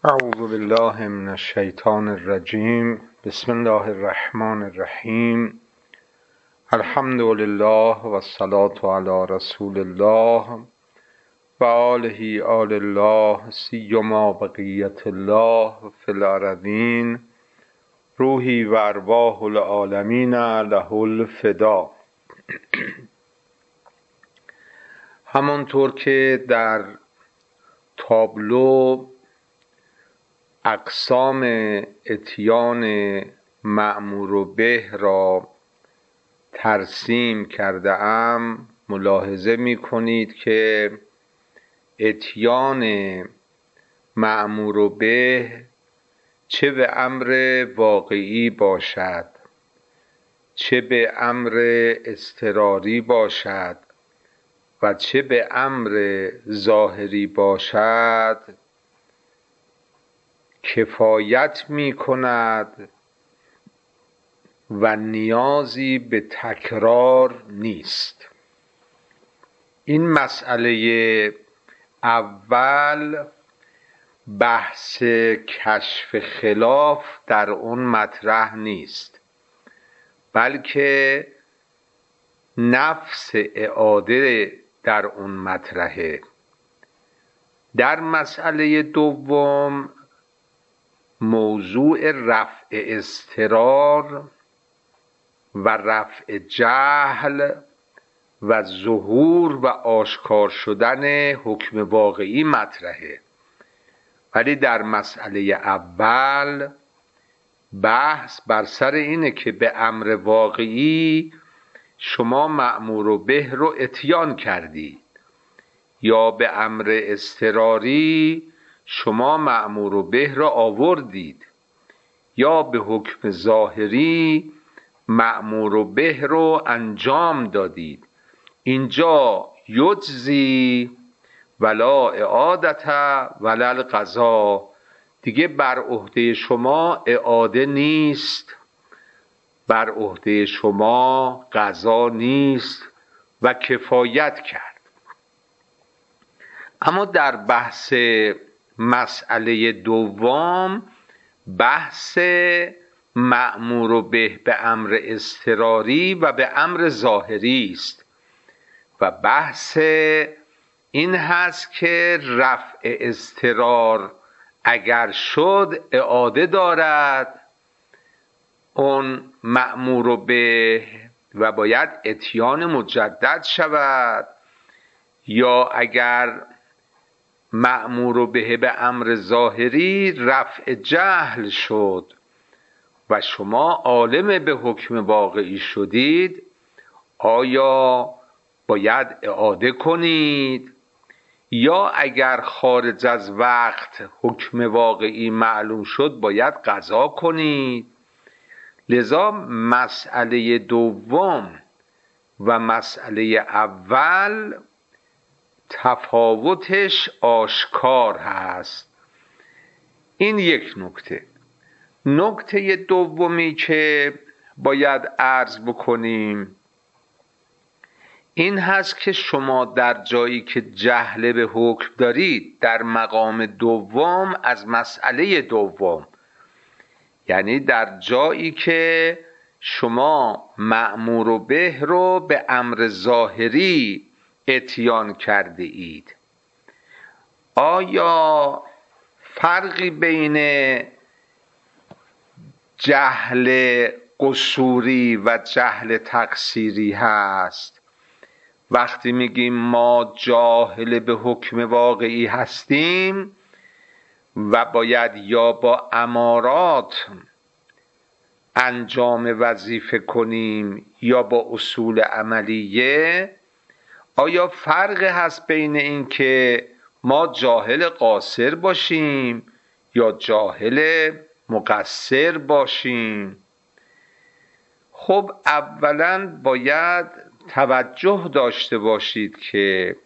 اعوذ بالله من الشیطان الرجیم. بسم الله الرحمن الرحیم. الحمد لله و الصلاة علی رسول الله و آله آل الله سیما بقیت الله فی الارضین. روحی و ارواح العالمین له الفدا. همانطور که در تابلو اقسام اتیان مأمور به را ترسیم کرده ام، ملاحظه می کنید که اتیان مأمور به چه به امر واقعی باشد، چه به امر اضطراری باشد و چه به امر ظاهری باشد، کفایت می کند و نیازی به تکرار نیست. این مسئله اول بحث کشف خلاف در اون مطرح نیست، بلکه نفس اعاده در اون مطرحه. در مسئله دوم موضوع رفع اضطرار و رفع جهل و ظهور و آشکار شدن حکم واقعی مطرحه، ولی در مسئله اول بحث بر سر اینه که به امر واقعی شما مأمور به رو اتیان کردید یا به امر اضطراری شما مأمور به را آوردید یا به حکم ظاهری مأمور به رو انجام دادید. اینجا یجزی ولا اعادت ولا القضا، دیگه بر عهده شما اعاده نیست، بر عهده شما قضا نیست و کفایت کرد. اما در بحث مسئله دوم بحث مأمور به امر اضطراری و به امر ظاهری است و بحث این هست که رفع اضطرار اگر شد اعاده دارد اون مأمور به و باید اتیان مجدد شود، یا اگر مأمور به امر ظاهری رفع جهل شد و شما عالم به حکم واقعی شدید، آیا باید اعاده کنید یا اگر خارج از وقت حکم واقعی معلوم شد باید قضا کنید؟ لذا مسئله دوم و مسئله اول تفاوتش آشکار هست. این یک نکته. نکته دومی که باید عرض بکنیم این هست که شما در جایی که جهل به حکم دارید، در مقام دوم از مسئله دوم، یعنی در جایی که شما مأمور به رو به امر ظاهری اتیان کرده اید، آیا فرقی بین جهل قصوری و جهل تقصیری هست؟ وقتی میگیم ما جاهل به حکم واقعی هستیم و باید یا با امارات انجام وظیفه کنیم یا با اصول عملیه، آیا فرق هست بین این که ما جاهل قاصر باشیم یا جاهل مقصر باشیم؟ خب اولا باید توجه داشته باشید که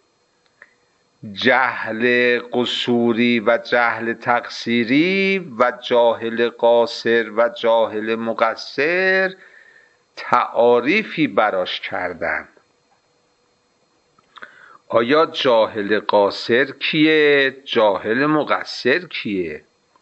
جهل قصوری و جهل تقصیری و جاهل قاصر و جاهل مقصر تعاریفی براش کردن. آیا جاهل قاصر کیه؟ جاهل مقصر کیه؟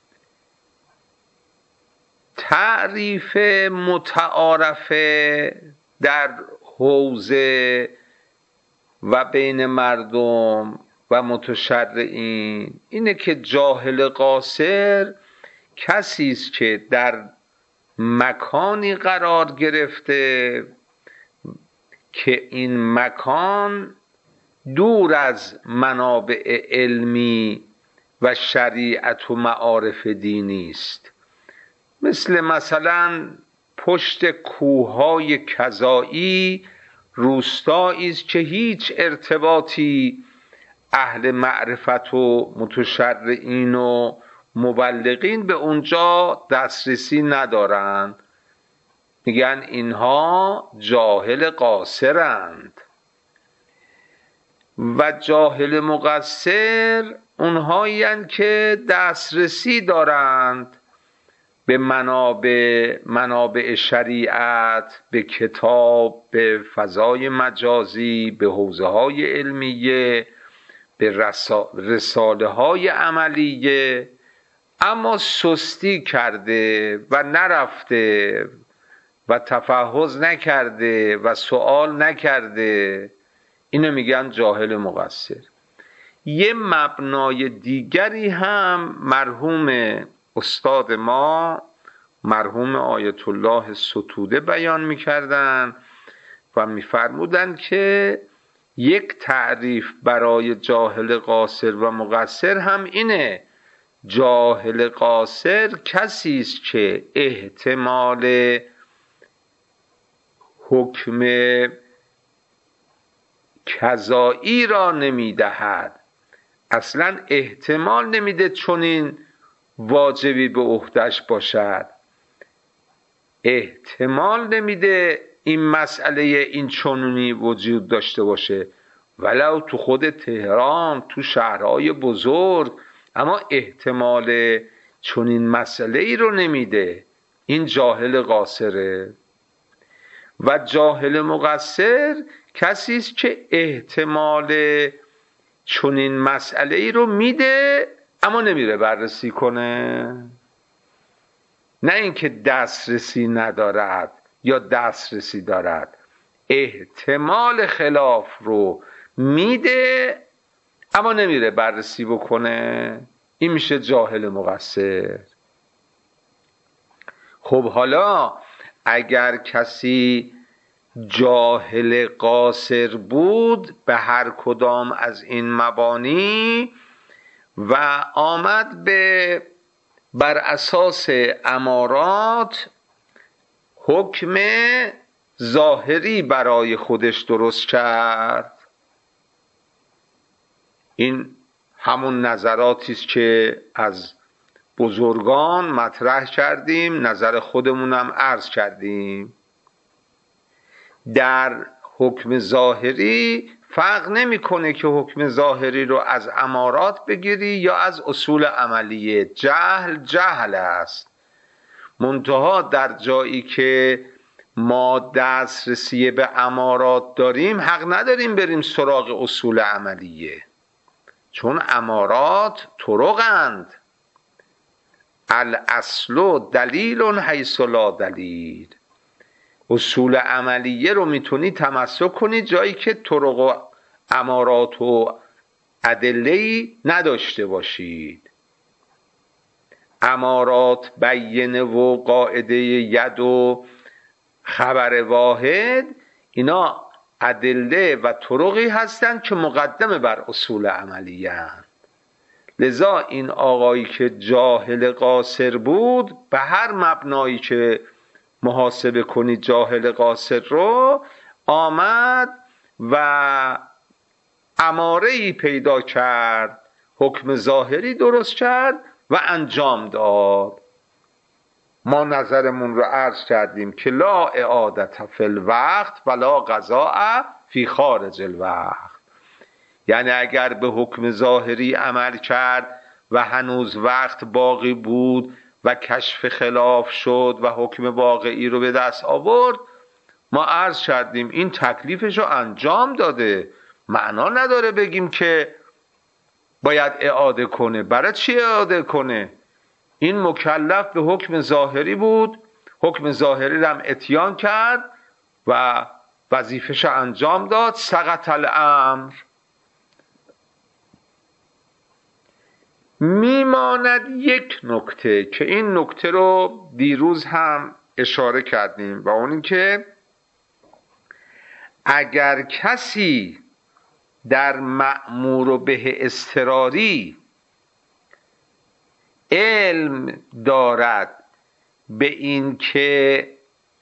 تعریف متعارف در حوزه و بین مردم و متشرعین اینه که جاهل قاصر کسی است که در مکانی قرار گرفته که این مکان دور از منابع علمی و شریعت و معارف دینی است. مثلا پشت کوههای کذایی روستایی است که هیچ ارتباطی اهل معرفت و متشرعین و مبلغین به اونجا دسترسی ندارند، میگن اینها جاهل قاصرند. و جاهل مقصر اونهایی هستند که دسترسی دارند به منابع شریعت، به کتاب، به فضای مجازی، به حوزه های علمیه، به رساله های عملیه، اما سستی کرده و نرفته و تفحص نکرده و سوال نکرده، اینو میگن جاهل مقصر. یه مبنای دیگری هم مرحوم استاد ما مرحوم آیت الله ستوده بیان میکردن و میفرمودن که یک تعریف برای جاهل قاصر و مقصر هم اینه: جاهل قاصر کسی است که احتمال حکم قضایی را نمیدهد، اصلا احتمال نمیده چنین واجبی به عهده‌اش باشد، احتمال نمیده این مسئله این چنونی وجود داشته باشه، ولو تو خود تهران، تو شهرهای بزرگ، اما احتمال چنین مسئله ای رو نمیده. این جاهل قاصره. و جاهل مقصر کسی است که احتمال چنین مسئله ای رو میده اما نمیره بررسی کنه، نه اینکه دسترسی ندارد یا دسترسی دارد، احتمال خلاف رو میده اما نمیره بررسی بکنه، این میشه جاهل مقصر. خب حالا اگر کسی جاهل قاصر بود به هر کدام از این مبانی و آمد بر اساس امارات حکم ظاهری برای خودش درست کرد، این همون نظراتی است که از بزرگان مطرح کردیم، نظر خودمونم عرض کردیم. در حکم ظاهری فرق نمیکنه که حکم ظاهری رو از امارات بگیری یا از اصول عملیه، جهل است. منتها در جایی که ما دسترسی به امارات داریم حق نداریم بریم سراغ اصول عملیه، چون امارات طرقند. الاصل دلیل حیث لا دلیل. اصول عملیه رو میتونی تمسک کنی جایی که طرق و امارات و ادله‌ای نداشته باشید. امارات بینه و قاعده ید و خبر واحد اینا ادله و طرقی هستند که مقدمه بر اصول عملیه هستند. لذا این آقایی که جاهل قاصر بود به هر مبنایی که محاسبه کنی جاهل قاصر رو آمد و اماره‌ای پیدا کرد، حکم ظاهری درست کرد و انجام داد. ما نظرمون رو عرض کردیم که لا اعادت فی الوقت ولا قضاء فی خارج الوقت، یعنی اگر به حکم ظاهری عمل کرد و هنوز وقت باقی بود و کشف خلاف شد و حکم واقعی رو به دست آورد، ما عرض کردیم این تکلیفش رو انجام داده، معنا نداره بگیم که باید اعاده کنه. برای چی اعاده کنه؟ این مکلف به حکم ظاهری بود، حکم ظاهری هم اتیان کرد و وظیفه‌ش انجام داد، سقط الامر. میماند یک نکته که این نکته رو دیروز هم اشاره کردیم و اون این که اگر کسی در مأمور به اضطراری علم دارد به این که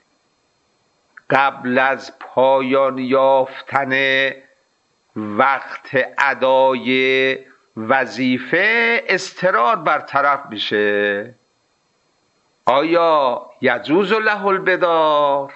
قبل از پایان یافتن وقت ادای وظیفه اضطرار برطرف میشه، آیا یجوز له البدار؟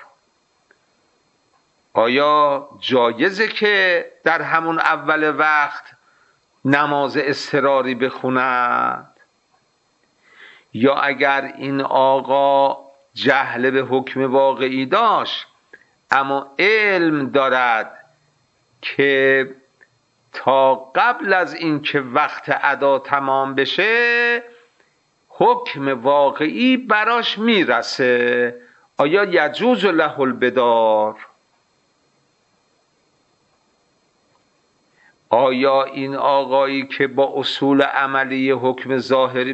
آیا جایزه که در همون اول وقت نماز اضطراری بخوند؟ یا اگر این آقا جهل به حکم واقعی داشت اما علم دارد که تا قبل از این که وقت ادا تمام بشه حکم واقعی براش میرسه، آیا یجوز له البدار؟ آیا این آقایی که با اصول عملی حکم ظاهری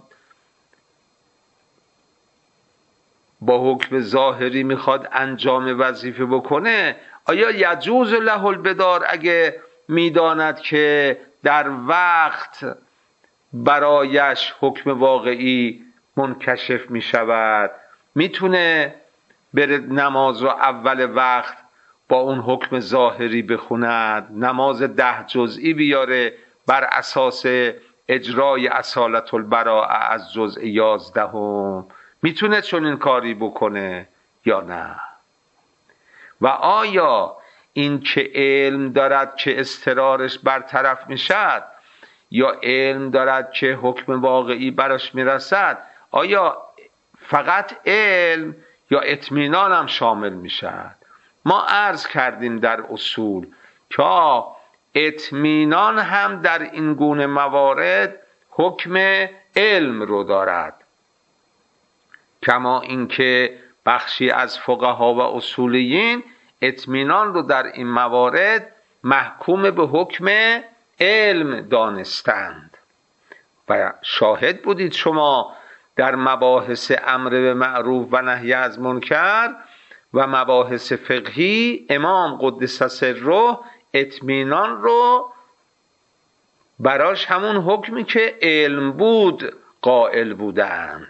میخواد انجام وظیفه بکنه، آیا یجوز له البدار اگه میداند که در وقت برایش حکم واقعی منکشف میشود میتونه بره نماز رو اول وقت با اون حکم ظاهری بخوند، نماز 10 جزئی بیاره بر اساس اجرای اصالت البراءه از جزء 11، میتونه چون این کاری بکنه یا نه؟ و آیا این که علم دارد که اضطرارش برطرف میشد یا علم دارد که حکم واقعی براش میرسد، آیا فقط علم یا اطمینان هم شامل میشد؟ ما عرض کردیم در اصول که اطمینان هم در این گونه موارد حکم علم رو دارد، کما اینکه بخشی از فقها و اصولیین اطمینان رو در این موارد محکوم به حکم علم دانستند. و شاهد بودید شما در مباحث امر به معروف و نهی از منکر و مباحث فقهی امام قدس سره اطمینان رو براش همون حکمی که علم بود قائل بودند.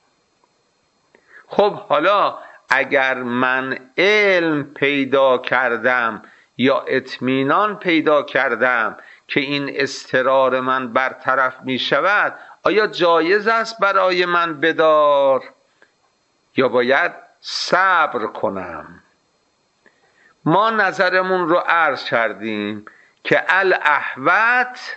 خب حالا اگر من علم پیدا کردم یا اطمینان پیدا کردم که این اضطرار من برطرف می شود، آیا جایز است برای من بدار یا باید صبر کنم؟ ما نظرمون رو عرض کردیم که الاحوط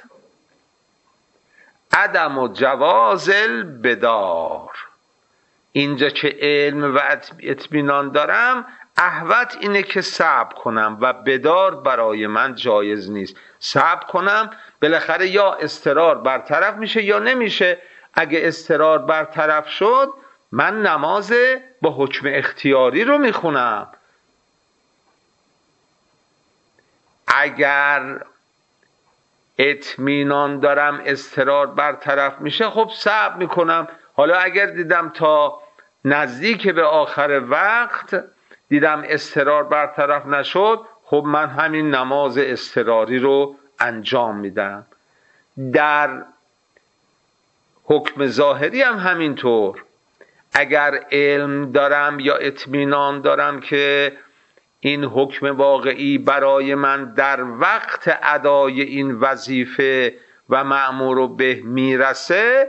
عدم جواز البدار. اینجا که علم و اطمینان دارم احوط اینه که صبر کنم و بدار برای من جایز نیست. صبر کنم بالاخره یا اضطرار برطرف میشه یا نمیشه. اگه اضطرار برطرف شد من نماز با حکم اختیاری رو میخونم. اگر اطمینان دارم اضطرار برطرف میشه خب صبر میکنم. حالا اگر دیدم تا نزدیک به آخر وقت دیدم اضطرار برطرف نشد، خب من همین نماز اضطراری رو انجام میدم. در حکم ظاهری هم همینطور. اگر علم دارم یا اطمینان دارم که این حکم واقعی برای من در وقت ادای این وظیفه و مأمور به میرسه،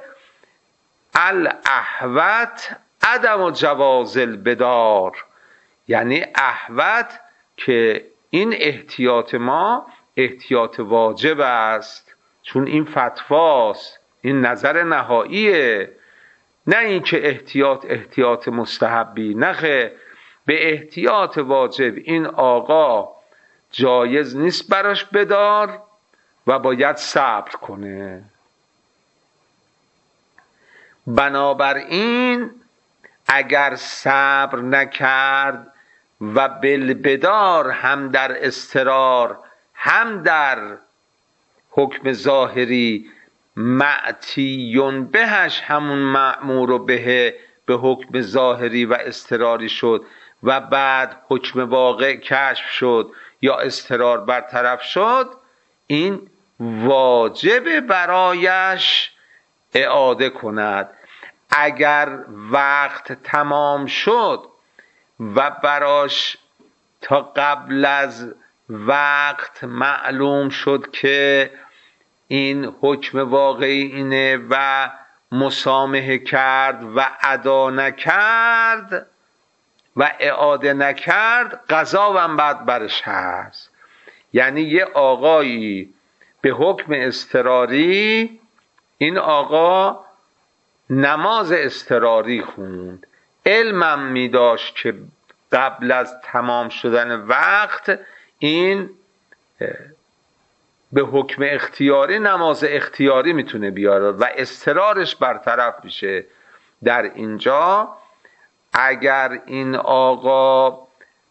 الاحوط عدم جواز البدار، یعنی احوط که این احتیاط ما احتیاط واجب است، چون این فتواست، این نظر نهاییه، نه این که احتیاط مستحبی. نخه به احتیاط واجب این آقا جایز نیست براش بدار و باید صبر کنه. بنابراین اگر صبر نکرد و بالبدار هم در اضطرار هم در حکم ظاهری معتیون بهش همون مأمور به حکم ظاهری و اضطراری شد و بعد حکم واقع کشف شد یا اضطرار برطرف شد، این واجب برایش اعاده کند. اگر وقت تمام شد و براش تا قبل از وقت معلوم شد که این حکم واقعی اینه و مسامحه کرد و ادا نکرد و اعاده نکرد، قضا هم بعد برش هست. یعنی یه آقایی به حکم اضطراری، این آقا نماز اضطراری خوند، علمم می داشت که قبل از تمام شدن وقت این به حکم اختیاری نماز اختیاری میتونه بیاره و اضطرارش برطرف میشه. در اینجا اگر این آقا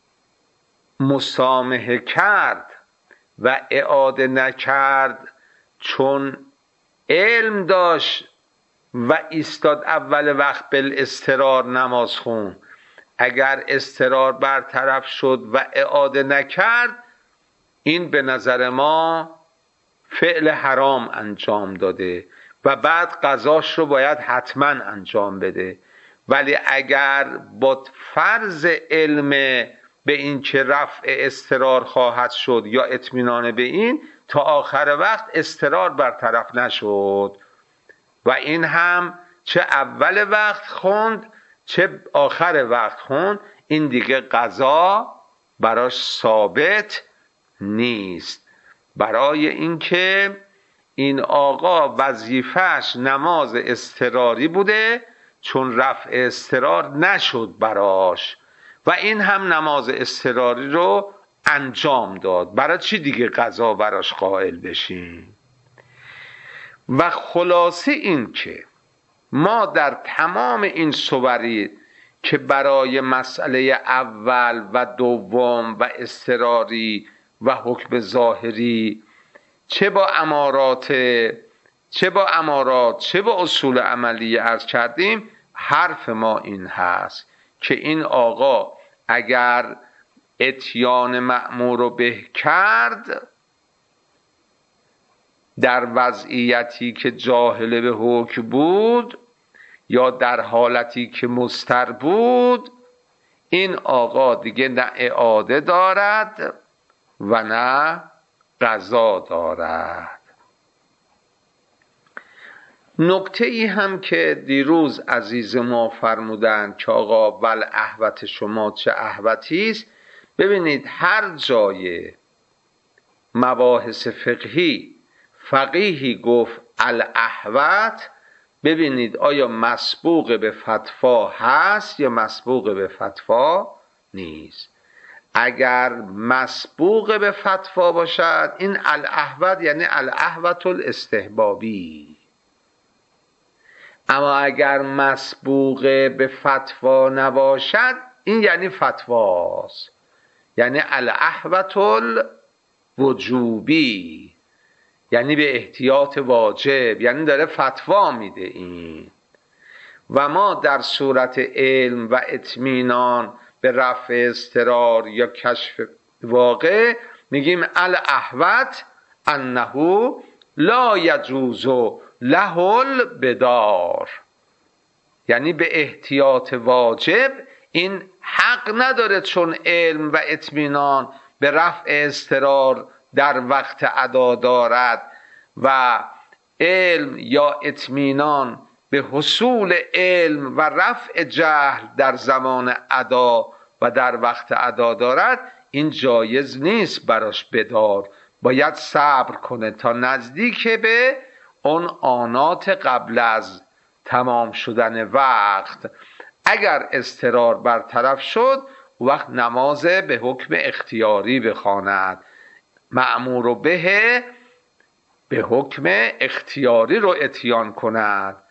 مسامحه کرد و اعاده نکرد چون علم داشت و ایستاد اول وقت بالاضطرار نماز خون، اگر اضطرار برطرف شد و اعاده نکرد، این به نظر ما فعل حرام انجام داده و بعد قضاش رو باید حتما انجام بده. ولی اگر با فرض علم به این که رفع اضطرار خواهد شد یا اطمینان به این، تا آخر وقت اضطرار برطرف نشد و این هم چه اول وقت خوند چه آخر وقت خوند، این دیگه قضا براش ثابت نیست. برای اینکه این آقا وظیفه‌اش نماز اضطراری بوده چون رفع اضطرار نشد براش و این هم نماز اضطراری رو انجام داد، برای چی دیگه قضا براش قائل بشیم؟ و خلاصه این که ما در تمام این صوری که برای مسئله اول و دوم و اضطراری و حکم ظاهری چه با امارات چه با اصول عملی عرض کردیم، حرف ما این هست که این آقا اگر اتیان مأمور رو به کرد در وضعیتی که جاهل به حکم بود یا در حالتی که مضطر بود، این آقا دیگه نه اعاده دارد و نه قضا دارد. نکته ای هم که دیروز عزیز ما فرمودن که آقا ول احوت شما چه احوتی است، ببینید هر جای مباحث فقهی فقیهی گفت الاحوت، ببینید آیا مسبوق به فتوا هست یا مسبوق به فتوا نیست. اگر مسبوق به فتوا باشد این الاحوت یعنی الاحوت الاستحبابی، اما اگر مسبوق به فتوا نباشد این یعنی فتواست، یعنی الاحوت الوجوبی، یعنی به احتیاط واجب، یعنی داره فتوا میده این. و ما در صورت علم و اطمینان به رفع اضطرار یا کشف واقع میگیم الاحوت انه لا یجوز له البدار، یعنی به احتیاط واجب این حق نداره چون علم و اطمینان به رفع اضطرار در وقت ادا دارد و علم یا اطمینان به حصول علم و رفع جهل در زمان ادا و در وقت ادا دارد، این جایز نیست براش بدار، باید صبر کنه تا نزدیک به اون آنات قبل از تمام شدن وقت. اگر اضطرار برطرف شد وقت نماز به حکم اختیاری بخواند، مأمور به حکم اختیاری رو اتیان کند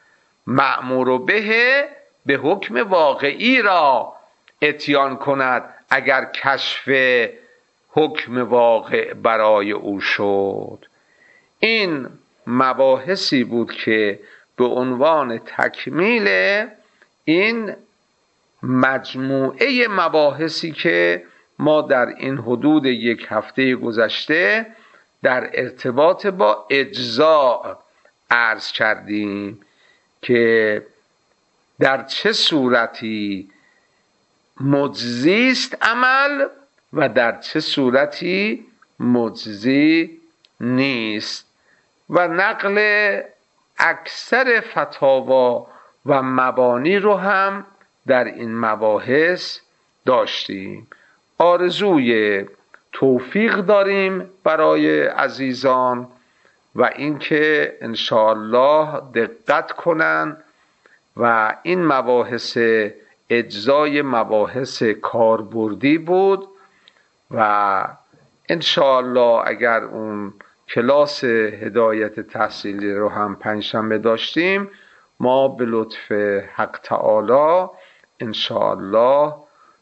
مأمور به حکم واقعی را اتیان کند اگر کشف حکم واقع برای او شد. این مباحثی بود که به عنوان تکمیل این مجموعه مباحثی که ما در این حدود 1 هفته گذشته در ارتباط با اجزاء عرض کردیم که در چه صورتی مجزی است عمل و در چه صورتی مجزی نیست و نقل اکثر فتاوا و مبانی رو هم در این مباحث داشتیم. آرزوی توفیق داریم برای عزیزان و اینکه انشاءالله دقت کنن و این مباحث اجزای مباحث کاربردی بود و انشاءالله اگر اون کلاس هدایت تحصیلی رو هم پنجشنبه داشتیم، ما به لطف حق تعالی انشاءالله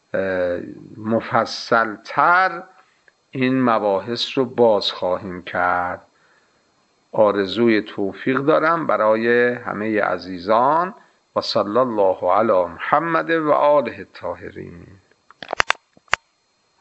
مفصلتر این مباحث رو باز خواهیم کرد. آرزوی توفیق دارم برای همه عزیزان و صلی الله علی محمد و آله الطاهرین.